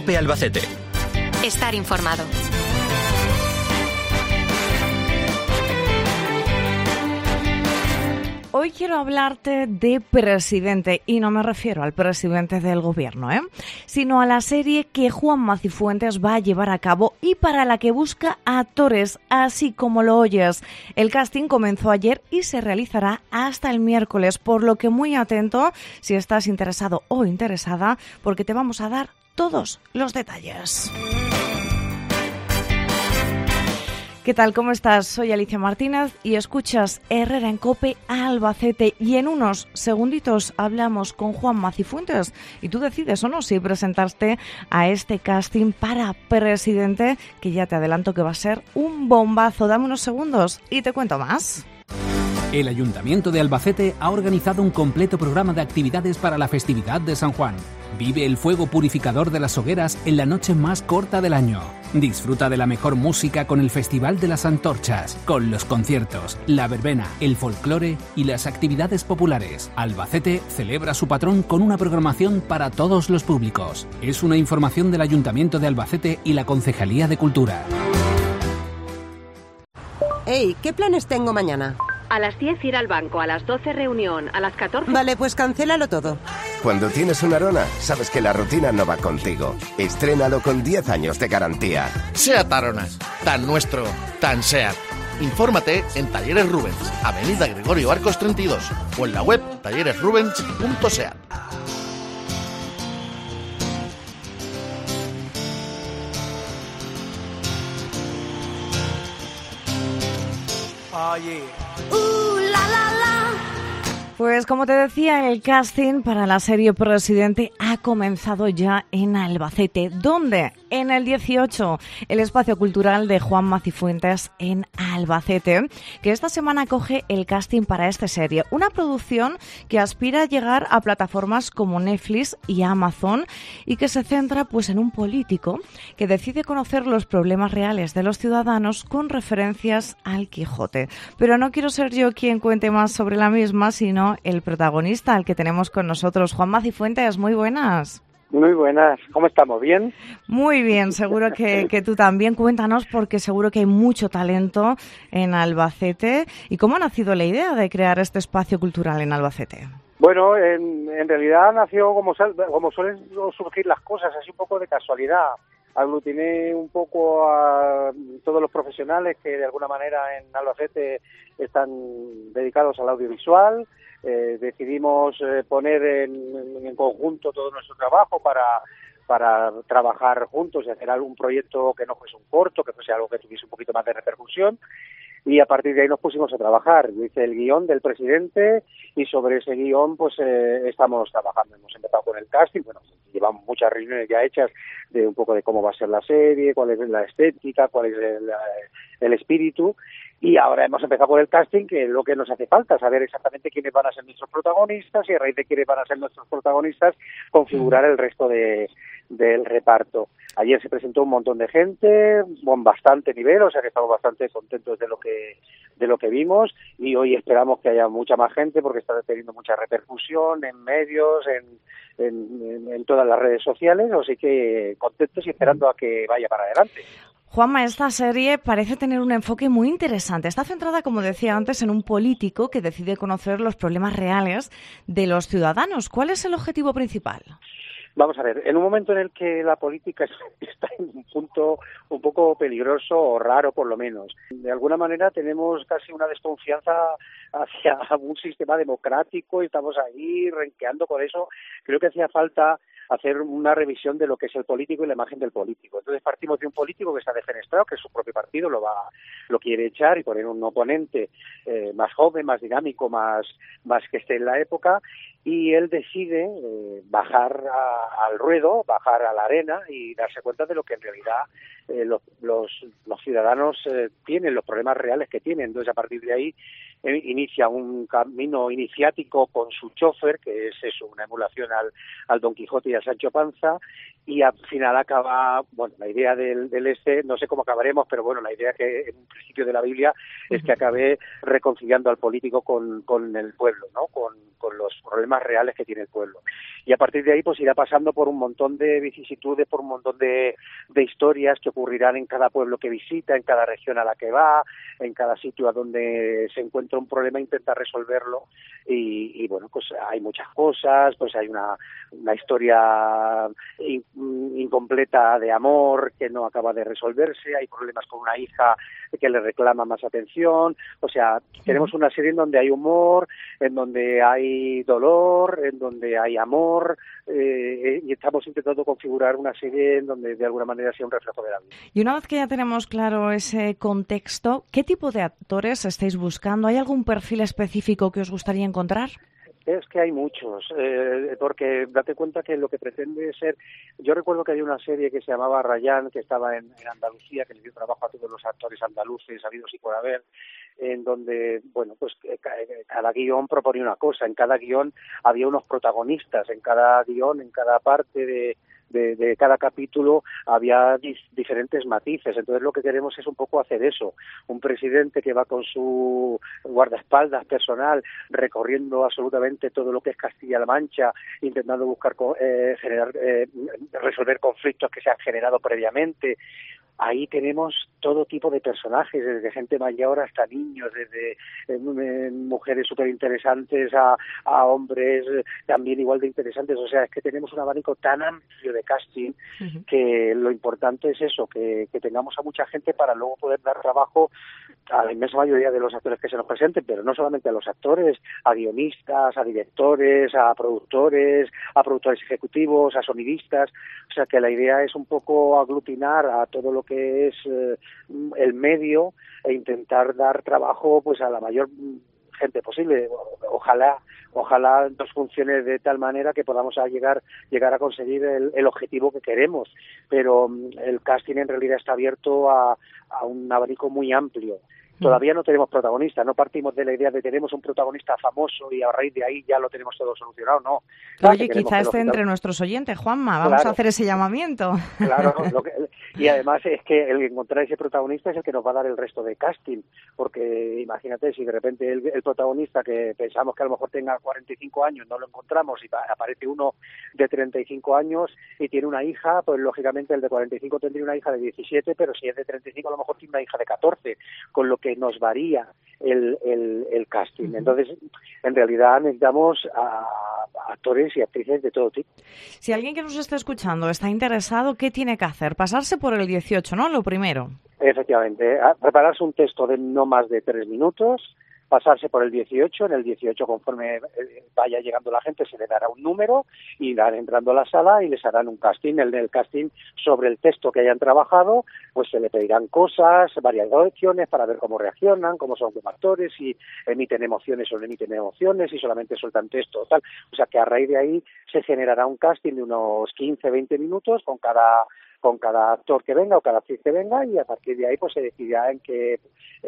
COPE Albacete. Estar informado. Hoy quiero hablarte de presidente, y no me refiero al presidente del gobierno, sino a la serie que Juanma Cifuentes va a llevar a cabo y para la que busca actores, así como lo oyes. El casting comenzó ayer y se realizará hasta el miércoles, por lo que muy atento si estás interesado o interesada, porque te vamos a dar todos los detalles. ¿Qué tal? ¿Cómo estás? Soy Alicia Martínez y escuchas Herrera en COPE Albacete, y en unos segunditos hablamos con Juanma Cifuentes y tú decides o no si presentarte a este casting para presidente, que ya te adelanto que va a ser un bombazo. Dame unos segundos y te cuento más. El Ayuntamiento de Albacete ha organizado un completo programa de actividades para la festividad de San Juan. Vive el fuego purificador de las hogueras en la noche más corta del año. Disfruta de la mejor música con el Festival de las Antorchas, con los conciertos, la verbena, el folclore y las actividades populares. Albacete celebra su patrón con una programación para todos los públicos. Es una información del Ayuntamiento de Albacete y la Concejalía de Cultura. Hey, ¿qué planes tengo mañana? A las 10 ir al banco, a las 12 reunión, a las 14... Vale, pues cancélalo todo. Cuando tienes una Arona, sabes que la rutina no va contigo. Estrénalo con 10 años de garantía. SEAT Aronas, tan nuestro, tan SEAT. Infórmate en Talleres Rubens, Avenida Gregorio Arcos 32, o en la web talleresrubens.seat. Pues como te decía, el casting para la serie Presidente ha comenzado ya en Albacete. ¿Dónde? En el 18, el espacio cultural de Juanma Cifuentes en Albacete, que esta semana acoge el casting para esta serie. Una producción que aspira a llegar a plataformas como Netflix y Amazon y que se centra pues en un político que decide conocer los problemas reales de los ciudadanos con referencias al Quijote. Pero no quiero ser yo quien cuente más sobre la misma, sino el protagonista, al que tenemos con nosotros. Juanma Cifuentes, muy buenas. Muy buenas, ¿cómo estamos? ¿Bien? Muy bien, seguro que tú también. Cuéntanos, porque seguro que hay mucho talento en Albacete. ¿Y cómo ha nacido la idea de crear este espacio cultural en Albacete? Bueno, en realidad nació como suelen surgir las cosas, así un poco de casualidad. Aglutiné un poco a todos los profesionales que de alguna manera en Albacete están dedicados al audiovisual. Decidimos poner en conjunto todo nuestro trabajo para trabajar juntos y hacer algún proyecto que no fuese un corto, que fuese algo que tuviese un poquito más de repercusión. Y a partir de ahí nos pusimos a trabajar. Yo hice el guión del presidente y sobre ese guión pues estamos trabajando. Hemos empezado con el casting, bueno, llevamos muchas reuniones ya hechas de un poco de cómo va a ser la serie, cuál es la estética, cuál es el espíritu. Y ahora hemos empezado por el casting, que es lo que nos hace falta, saber exactamente quiénes van a ser nuestros protagonistas y a raíz de quiénes van a ser nuestros protagonistas configurar el resto del reparto. Ayer se presentó un montón de gente, con bastante nivel, o sea que estamos bastante contentos de lo que vimos, y hoy esperamos que haya mucha más gente porque está teniendo mucha repercusión en medios, en todas las redes sociales, así que contentos y esperando a que vaya para adelante. Juanma, esta serie parece tener un enfoque muy interesante. Está centrada, como decía antes, en un político que decide conocer los problemas reales de los ciudadanos. ¿Cuál es el objetivo principal? Vamos a ver, en un momento en el que la política está en un punto un poco peligroso o raro, por lo menos, de alguna manera tenemos casi una desconfianza hacia un sistema democrático y estamos ahí renqueando con eso. Creo que hacía falta hacer una revisión de lo que es el político y la imagen del político. Entonces partimos de un político que está defenestrado, que su propio partido lo quiere echar y poner un oponente más joven, más dinámico, más que esté en la época, y él decide bajar al ruedo, bajar a la arena y darse cuenta de lo que en realidad los ciudadanos tienen, los problemas reales que tienen. Entonces a partir de ahí inicia un camino iniciático con su chofer, que es eso, una emulación al Don Quijote y a Sancho Panza, y al final acaba, bueno, la idea del no sé cómo acabaremos, pero bueno, la idea que en un principio de la Biblia es que acabe reconciliando al político con el pueblo, ¿no? los problemas reales que tiene el pueblo. Y a partir de ahí pues irá pasando por un montón de vicisitudes, por un montón de historias que ocurrirán en cada pueblo que visita, en cada región a la que va, en cada sitio a donde se encuentra un problema, intenta resolverlo. Y bueno, pues hay muchas cosas, pues hay una historia incompleta de amor que no acaba de resolverse, hay problemas con una hija que le reclama más atención, o sea, tenemos una serie en donde hay humor, en donde hay dolor, en donde hay amor, y estamos intentando configurar una serie en donde de alguna manera sea un reflejo de la vida. Y una vez que ya tenemos claro ese contexto, ¿qué tipo de actores estáis buscando? ¿Hay algún perfil específico que os gustaría encontrar? Es que hay muchos, porque date cuenta que lo que pretende ser... Yo recuerdo que hay una serie que se llamaba Rayán, que estaba en Andalucía, que le dio trabajo a todos los actores andaluces, habidos y por haber, en donde, bueno, pues cada guión proponía una cosa, en cada guión había unos protagonistas, en cada guión, en cada parte de cada capítulo había diferentes matices. Entonces lo que queremos es un poco hacer eso, un presidente que va con su guardaespaldas personal recorriendo absolutamente todo lo que es Castilla-La Mancha, intentando buscar resolver conflictos que se han generado previamente. Ahí tenemos todo tipo de personajes, desde gente mayor hasta niños, desde mujeres súper interesantes a hombres también igual de interesantes. O sea, es que tenemos un abanico tan amplio de casting que lo importante es eso, que tengamos a mucha gente para luego poder dar trabajo a la inmensa mayoría de los actores que se nos presenten, pero no solamente a los actores, a guionistas, a directores, a productores ejecutivos, a sonidistas. O sea, que la idea es un poco aglutinar a todo lo que es el medio e intentar dar trabajo pues a la mayor gente posible. Ojalá nos funcione de tal manera que podamos llegar a conseguir el objetivo que queremos, pero el casting en realidad está abierto a un abanico muy amplio. Todavía no tenemos protagonistas, no partimos de la idea de tenemos un protagonista famoso y a raíz de ahí ya lo tenemos todo solucionado, no. Oye, quizá esté entre nuestros oyentes, Juanma, vamos a hacer ese llamamiento. Claro, y además es que el encontrar ese protagonista es el que nos va a dar el resto de casting, porque imagínate si de repente el protagonista que pensamos que a lo mejor tenga 45 años no lo encontramos y aparece uno de 35 años y tiene una hija, pues lógicamente el de 45 tendría una hija de 17, pero si es de 35 a lo mejor tiene una hija de 14, con lo que nos varía el casting. Entonces, en realidad necesitamos a actores y actrices de todo tipo. Si alguien que nos está escuchando está interesado, ¿qué tiene que hacer? Pasarse por el 18, ¿no? Lo primero. Efectivamente, prepararse un texto de no más de 3 minutos, pasarse por el 18, en el 18 conforme vaya llegando la gente se le dará un número, irán entrando a la sala y les harán un casting. El casting sobre el texto que hayan trabajado, pues se le pedirán cosas, varias opciones para ver cómo reaccionan, cómo son como actores, si emiten emociones o no emiten emociones, si solamente sueltan texto o tal. O sea que a raíz de ahí se generará un casting de unos 15-20 minutos con cada actor que venga o cada actriz que venga, y a partir de ahí pues se decidirá en qué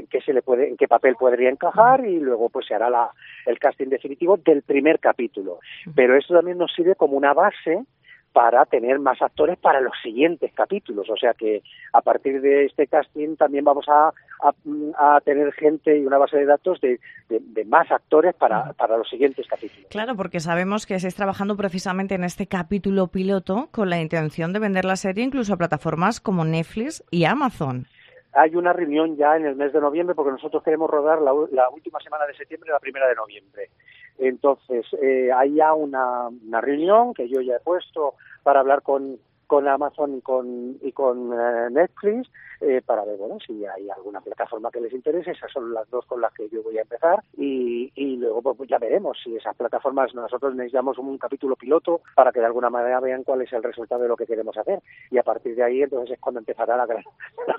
papel podría encajar, y luego pues se hará el casting definitivo del primer capítulo. Pero esto también nos sirve como una base para tener más actores para los siguientes capítulos. O sea que a partir de este casting también vamos a tener gente y una base de datos de más actores para los siguientes capítulos. Claro, porque sabemos que estáis trabajando precisamente en este capítulo piloto con la intención de vender la serie incluso a plataformas como Netflix y Amazon. Hay una reunión ya en el mes de noviembre, porque nosotros queremos rodar la última semana de septiembre y la primera de noviembre. Entonces, hay ya una reunión que yo ya he puesto para hablar con Amazon y con Netflix, para ver, bueno, si hay alguna plataforma que les interese. Esas son las dos con las que yo voy a empezar, y luego pues ya veremos si esas plataformas, nosotros necesitamos un capítulo piloto para que de alguna manera vean cuál es el resultado de lo que queremos hacer, y a partir de ahí entonces es cuando empezará la gran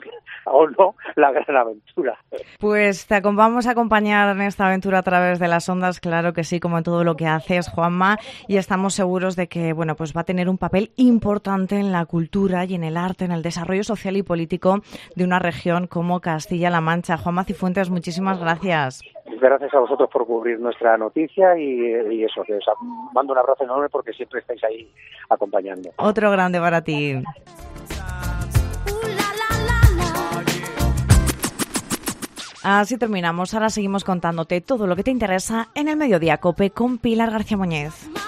aventura. Pues te vamos a acompañar en esta aventura a través de las ondas, claro que sí, como en todo lo que haces, Juanma, y estamos seguros de que, bueno, pues va a tener un papel importante en la cultura y en el arte, en el desarrollo social y político de una región como Castilla-La Mancha. Juanma Cifuentes, muchísimas gracias. Gracias a vosotros por cubrir nuestra noticia, y eso, que os mando un abrazo enorme porque siempre estáis ahí acompañando. Otro grande para ti. Así terminamos. Ahora seguimos contándote todo lo que te interesa en el Mediodía COPE con Pilar García Muñez.